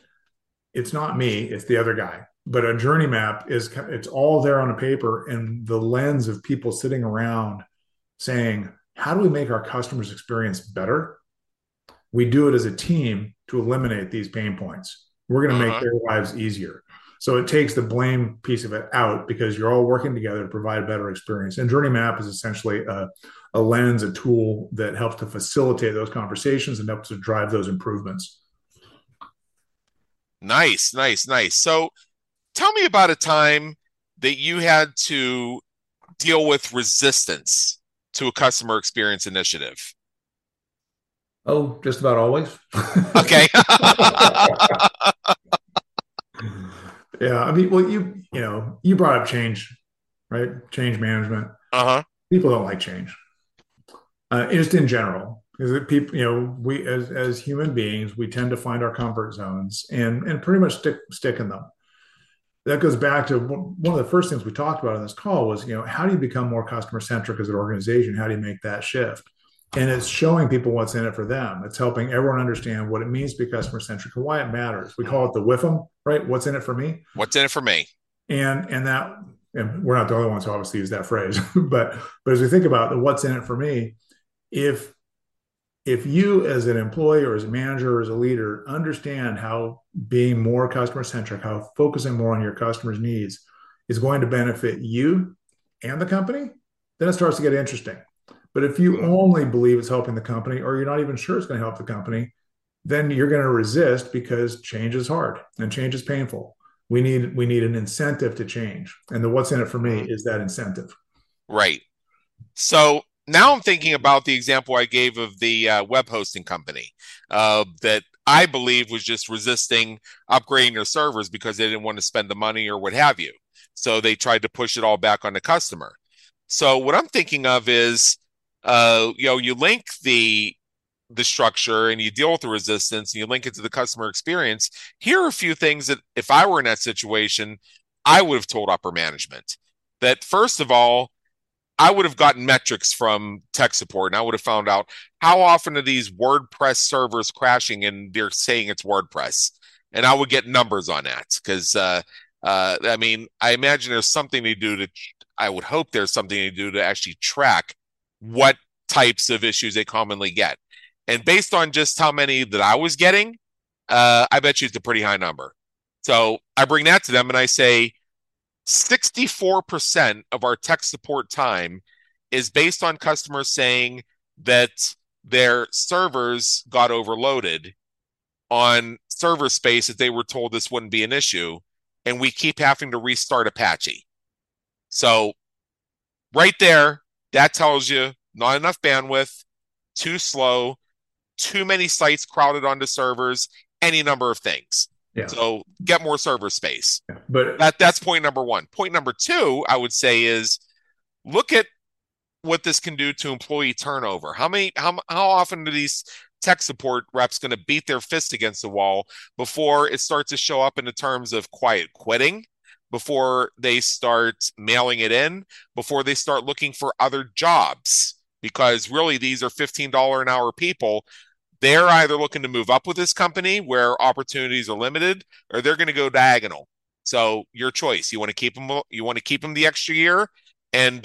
it's not me, it's the other guy. But a journey map it's all there on a paper, and the lens of people sitting around saying, how do we make our customers' experience better? We do it as a team to eliminate these pain points. We're going to make their lives easier. So it takes the blame piece of it out, because you're all working together to provide a better experience. And journey map is essentially a lens, a tool that helps to facilitate those conversations and helps to drive those improvements. Nice. So tell me about a time that you had to deal with resistance to a customer experience initiative. Oh, just about always. Okay. Yeah. I mean, well, you brought up change, right? Change management. People don't like change. Just in general. Because people, we as human beings, we tend to find our comfort zones and pretty much stick in them. That goes back to one of the first things we talked about in this call was, how do you become more customer centric as an organization? How do you make that shift? And it's showing people what's in it for them. It's helping everyone understand what it means to be customer centric and why it matters. We call it the WIFM, right? What's in it for me? What's in it for me? And we're not the only ones who obviously use that phrase, but as we think about the what's in it for me, if you as an employee or as a manager or as a leader understand how being more customer centric, how focusing more on your customers' needs is going to benefit you and the company, then it starts to get interesting. But if you only believe it's helping the company, or you're not even sure it's going to help the company, then you're going to resist, because change is hard and change is painful. We need an incentive to change. And the what's in it for me is that incentive. Right. So now I'm thinking about the example I gave of the web hosting company that I believe was just resisting upgrading their servers because they didn't want to spend the money or what have you. So they tried to push it all back on the customer. So what I'm thinking of is, you link the structure and you deal with the resistance and you link it to the customer experience. Here are a few things that if I were in that situation, I would have told upper management. That first of all, I would have gotten metrics from tech support and I would have found out how often are these WordPress servers crashing and they're saying it's WordPress. And I would get numbers on that because, I mean, I imagine there's something to do to, I would hope there's something to do to actually track what types of issues they commonly get. And based on just how many that I was getting, I bet you it's a pretty high number. So I bring that to them and I say, 64% of our tech support time is based on customers saying that their servers got overloaded on server space that they were told this wouldn't be an issue, and we keep having to restart Apache. So right there, that tells you not enough bandwidth, too slow, too many sites crowded onto servers, any number of things. Yeah. So get more server space. Yeah. But that's point number one. Point number two, I would say, is look at what this can do to employee turnover. How often do these tech support reps going to beat their fist against the wall before it starts to show up in the terms of quiet quitting, before they start mailing it in, before they start looking for other jobs? Because really, these are $15 an hour people. They're either looking to move up with this company where opportunities are limited, or they're going to go diagonal. So your choice. You want to keep them. You want to keep them the extra year, and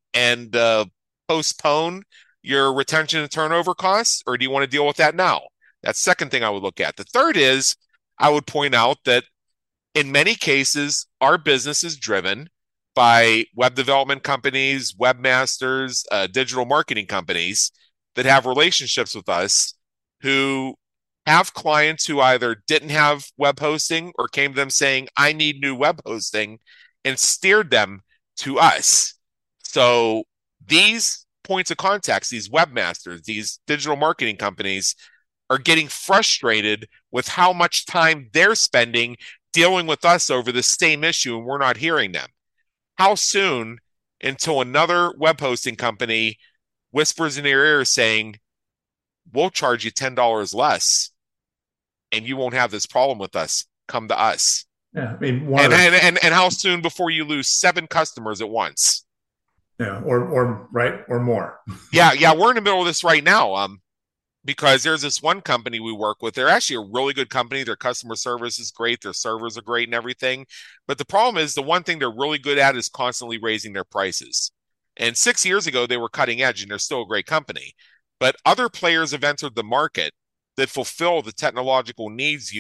postpone your retention and turnover costs, or do you want to deal with that now? That's the second thing I would look at. The third is I would point out that in many cases, our business is driven by web development companies, webmasters, digital marketing companies that have relationships with us who have clients who either didn't have web hosting or came to them saying, I need new web hosting, and steered them to us. So these points of contacts, these webmasters, these digital marketing companies are getting frustrated with how much time they're spending dealing with us over the same issue, and we're not hearing them. How soon until another web hosting company whispers in their ear saying, we'll charge you $10 less and you won't have this problem with us. Come to us. Yeah, I mean, and how soon before you lose 7 customers at once? Yeah, or more. Yeah, we're in the middle of this right now. Because there's this one company we work with. They're actually a really good company. Their customer service is great. Their servers are great and everything. But the problem is the one thing they're really good at is constantly raising their prices. And 6 years ago, they were cutting edge and they're still a great company. But other players have entered the market that fulfill the technological needs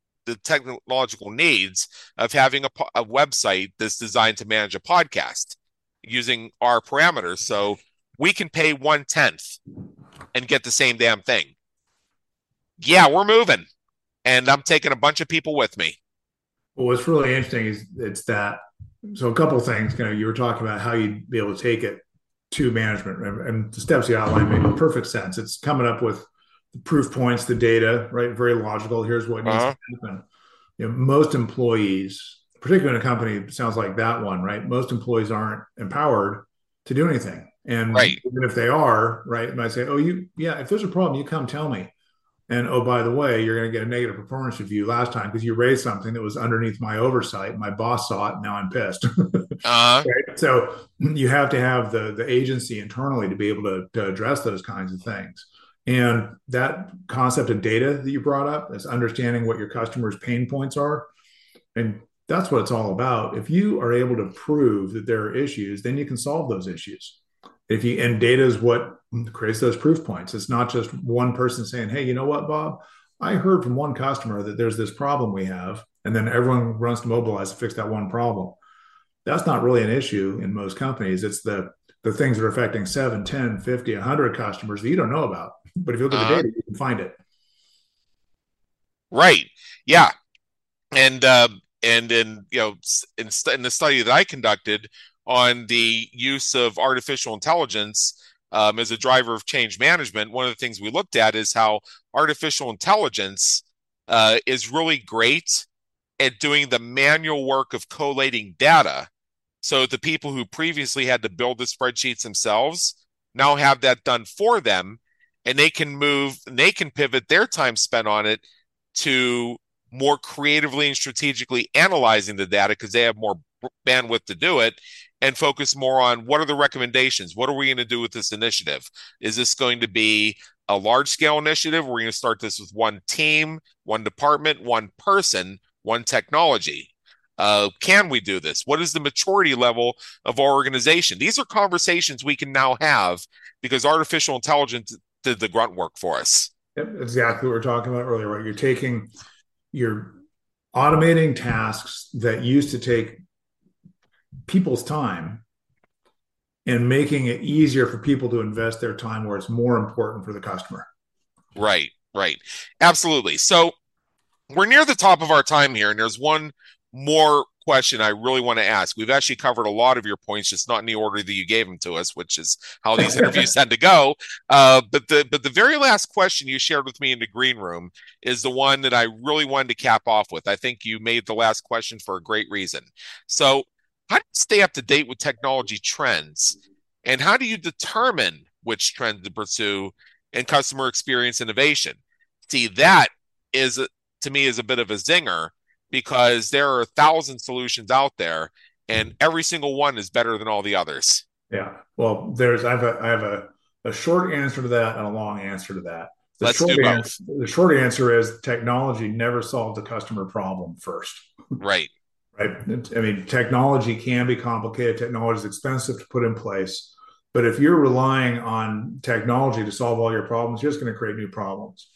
of having a website that's designed to manage a podcast using our parameters. So we can pay 1/10 and get the same damn thing. Yeah, we're moving. And I'm taking a bunch of people with me. Well, what's really interesting is it's that. So a couple of things, you were talking about how you'd be able to take it to management, and the steps you outlined make perfect sense. It's coming up with the proof points, the data, right? Very logical. Here's what needs to happen. Most employees, particularly in a company, sounds like that one, right? Most employees aren't empowered to do anything. And even if they are, right, and I say, if there's a problem, you come tell me. And by the way, you're going to get a negative performance review last time because you raised something that was underneath my oversight. My boss saw it, and now I'm pissed. Right? So you have to have the agency internally to be able to address those kinds of things. And that concept of data that you brought up is understanding what your customers' pain points are. And that's what it's all about. If you are able to prove that there are issues, then you can solve those issues. And data is what creates those proof points. It's not just one person saying, hey, you know what, Bob? I heard from one customer that there's this problem we have, and then everyone runs to mobilize to fix that one problem. That's not really an issue in most companies. It's the things that are affecting 7, 10, 50, 100 customers that you don't know about. But if you look at the data, you can find it. Right. Yeah. And in the study that I conducted, on the use of artificial intelligence as a driver of change management, one of the things we looked at is how artificial intelligence is really great at doing the manual work of collating data. So the people who previously had to build the spreadsheets themselves now have that done for them, and they can pivot their time spent on it to more creatively and strategically analyzing the data because they have more bandwidth to do it, and focus more on what are the recommendations? What are we going to do with this initiative? Is this going to be a large scale initiative? We're going to start this with one team, one department, one person, one technology. Can we do this? What is the maturity level of our organization? These are conversations we can now have because artificial intelligence did the grunt work for us. Yep, exactly what we were talking about earlier, right? You're automating tasks that used to take people's time and making it easier for people to invest their time where it's more important for the customer. Right. Absolutely. So we're near the top of our time here, and there's one more question I really want to ask. We've actually covered a lot of your points, just not in the order that you gave them to us, which is how these interviews tend to go. But the very last question you shared with me in the green room is the one that I really wanted to cap off with. I think you made the last question for a great reason. So how do you stay up to date with technology trends? And how do you determine which trend to pursue in customer experience innovation? See, that is, to me, is a bit of a zinger because there are 1,000 solutions out there and every single one is better than all the others. Yeah. Well, I have a short answer to that and a long answer to that. The short answer is technology never solved the customer problem first. Right. Right. I mean, technology can be complicated. Technology is expensive to put in place. But if you're relying on technology to solve all your problems, you're just going to create new problems.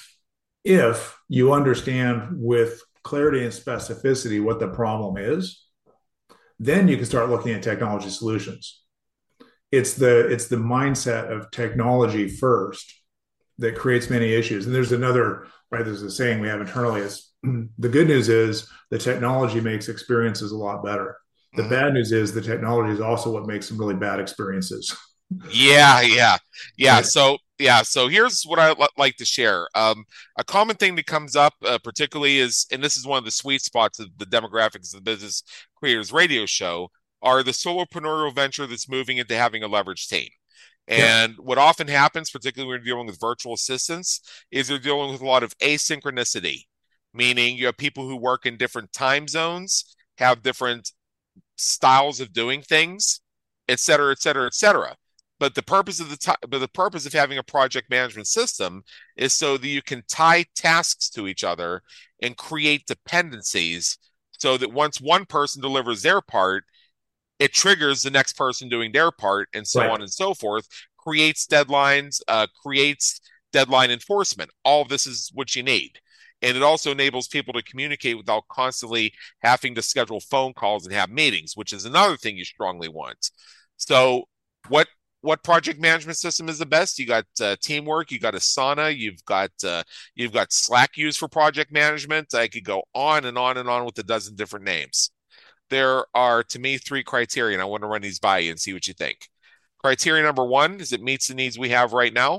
If you understand with clarity and specificity what the problem is, then you can start looking at technology solutions. It's the mindset of technology first that creates many issues. And there's a saying we have internally is the good news is the technology makes experiences a lot better. The bad news is the technology is also what makes some really bad experiences. Yeah. So here's what I like to share. A common thing that comes up, particularly is, and this is one of the sweet spots of the demographics of the Business Creators Radio Show, are the solopreneur venture that's moving into having a leveraged team. And what often happens, particularly when you're dealing with virtual assistants, is you're dealing with a lot of asynchronicity, meaning you have people who work in different time zones, have different styles of doing things, et cetera, et cetera, et cetera. But the purpose of having a project management system is so that you can tie tasks to each other and create dependencies so that once one person delivers their part, it triggers the next person doing their part, and so on and so forth, creates deadlines, creates deadline enforcement. All of this is what you need. And it also enables people to communicate without constantly having to schedule phone calls and have meetings, which is another thing you strongly want. So what project management system is the best? You got Teamwork, you got Asana, you've got Slack used for project management. I could go on and on and on with a dozen different names. There are, to me, 3 criteria, and I want to run these by you and see what you think. Criteria number 1 is it meets the needs we have right now.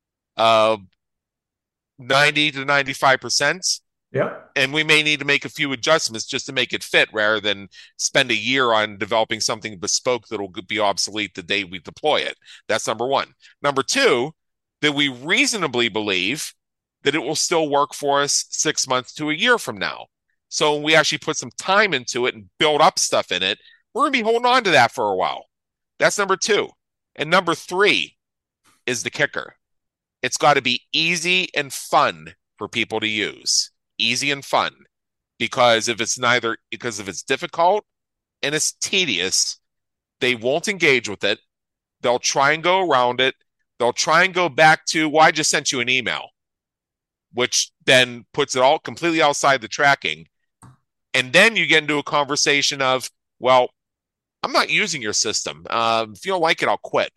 90 to 95%. Yeah. And we may need to make a few adjustments just to make it fit rather than spend a year on developing something bespoke that will be obsolete the day we deploy it. That's number 1. Number 2, that we reasonably believe that it will still work for us 6 months to a year from now. So when we actually put some time into it and build up stuff in it, we're going to be holding on to that for a while. That's number 2. And number 3 is the kicker. It's got to be easy and fun for people to use. Easy and fun. Because if it's difficult and it's tedious, they won't engage with it. They'll try and go around it. They'll try and go back to, well, I just sent you an email, which then puts it all completely outside the tracking. And then you get into a conversation of, well, I'm not using your system. If you don't like it, I'll quit.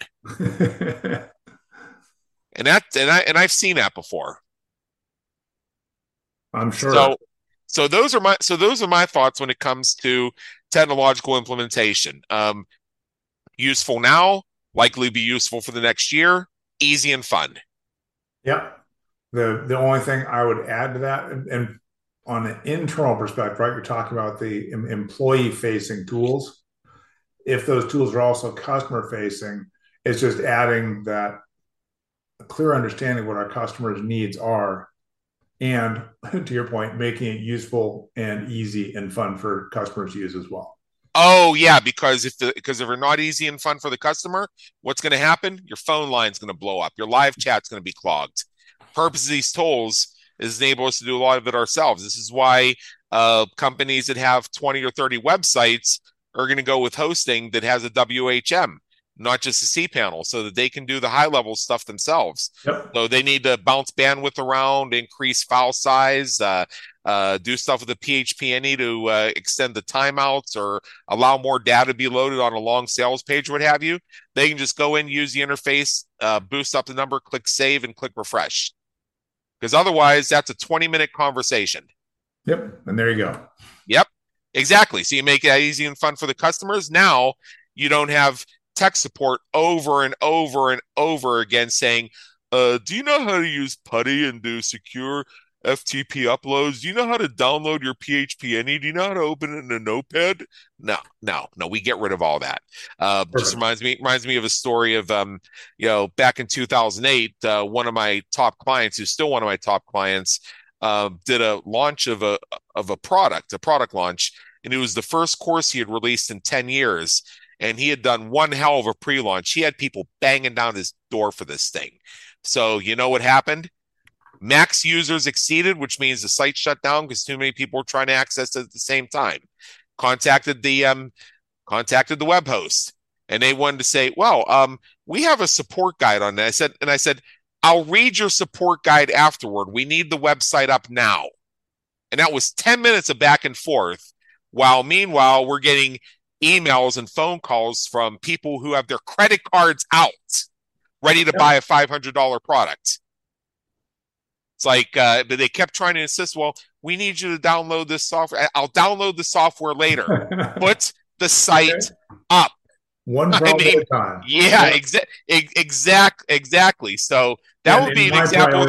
And I've seen that before. I'm sure. So those are my thoughts when it comes to technological implementation. Useful now, likely be useful for the next year, easy and fun. Yep. The only thing I would add to that, and on an internal perspective, right, you're talking about the employee facing tools. If those tools are also customer facing, it's just adding that a clear understanding of what our customers' needs are. And to your point, making it useful and easy and fun for customers to use as well. Oh yeah, because if they're not easy and fun for the customer, what's going to happen? Your phone line's going to blow up. Your live chat's going to be clogged. Purpose of these tools is enable us to do a lot of it ourselves. This is why companies that have 20 or 30 websites are going to go with hosting that has a WHM, not just a cPanel, so that they can do the high level stuff themselves. Yep. So they need to bounce bandwidth around, increase file size, do stuff with the PHP to extend the timeouts or allow more data to be loaded on a long sales page, what have you. They can just go in, use the interface, boost up the number, click save, and click refresh. Because otherwise, that's a 20-minute conversation. Yep. And there you go. Yep, exactly. So you make that easy and fun for the customers. Now you don't have tech support over and over and over again saying, do you know how to use PuTTY and do secure FTP uploads? Do you know how to download your PHP? Do you know how to open it in a notepad? No. We get rid of all that. Just reminds me of a story of back in 2008, one of my top clients, who's still one of my top clients, did a launch of a product launch, and it was the first course he had released in 10 years. And he had done one hell of a pre-launch. He had people banging down his door for this thing. So you know what happened? Max users exceeded, which means the site shut down because too many people were trying to access it at the same time. Contacted the web host, and they wanted to say, well, we have a support guide on that. I said, I'll read your support guide afterward. We need the website up now. And that was 10 minutes of back and forth, while meanwhile we're getting emails and phone calls from people who have their credit cards out, ready to buy a $500 product. It's like, but they kept trying to insist, well, we need you to download this software. I'll download the software later. Put the site up. One problem at a time. Yeah, exactly. So that would be an example.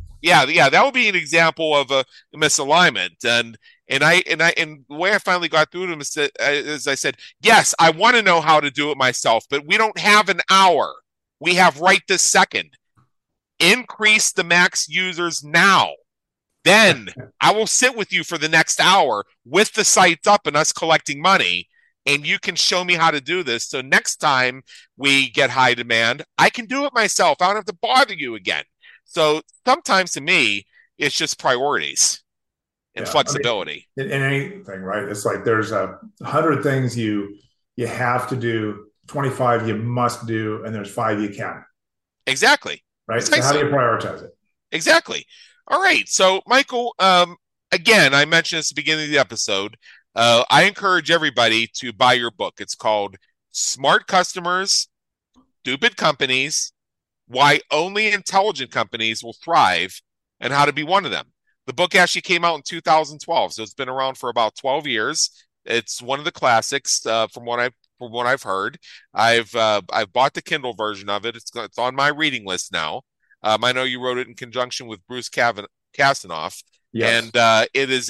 That would be an example of a misalignment. And the way I finally got through to him is I said, yes, I want to know how to do it myself, but we don't have an hour. We have right this second. Increase the max users now. Then I will sit with you for the next hour with the sites up and us collecting money, and you can show me how to do this. So next time we get high demand, I can do it myself. I don't have to bother you again. So sometimes to me, it's just priorities and flexibility. I mean, in anything, right? It's like there's 100 things you have to do, 25 you must do, and there's 5 you can. Exactly. Right. So how do you prioritize it? Exactly. All right. So, Michael, again, I mentioned this at the beginning of the episode. I encourage everybody to buy your book. It's called Smart Customers, Stupid Companies, Why Only Intelligent Companies Will Thrive, and How to Be One of Them. The book actually came out in 2012, so it's been around for about 12 years. It's one of the classics from what I've heard. I've bought the Kindle version of it. It's on my reading list now. I know you wrote it in conjunction with Bruce Kasanoff. Yes. And it is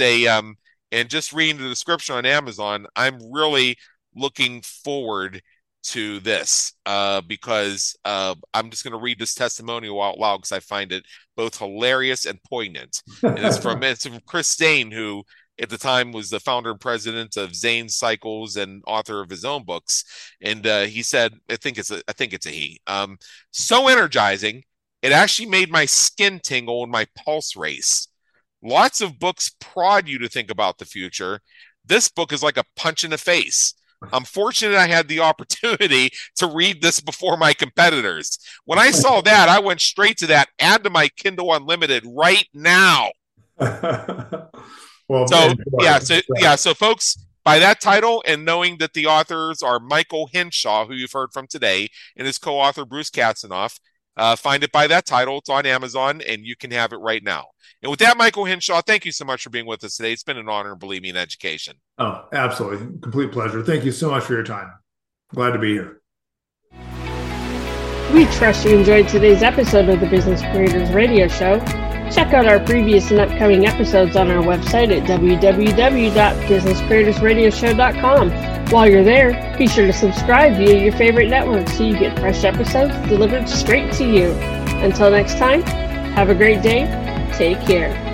and just reading the description on Amazon, I'm really looking forward to this because I'm just going to read this testimonial out loud because I find it both hilarious and poignant. And it's from Chris Zane, who at the time was the founder and president of Zane Cycles and author of his own books. And he said, I think it's a he. So energizing, it actually made my skin tingle and my pulse race. Lots of books prod you to think about the future. This book is like a punch in the face. I'm fortunate I had the opportunity to read this before my competitors. When I saw that, I went straight to that, add to my Kindle Unlimited right now. Well, so folks, by that title and knowing that the authors are Michael Hinshaw, who you've heard from today, and his co-author Bruce Kasanoff, find it by that title. It's on Amazon, and you can have it right now. And with that, Michael Hinshaw, thank you so much for being with us today. It's been an honor, and believe me, in education. Oh, absolutely. Complete pleasure. Thank you so much for your time. Glad to be here. We trust you enjoyed today's episode of the Business Creators Radio Show. Check out our previous and upcoming episodes on our website at www.businesscreatorsradioshow.com. While you're there, be sure to subscribe via your favorite network so you get fresh episodes delivered straight to you. Until next time, have a great day. Take care.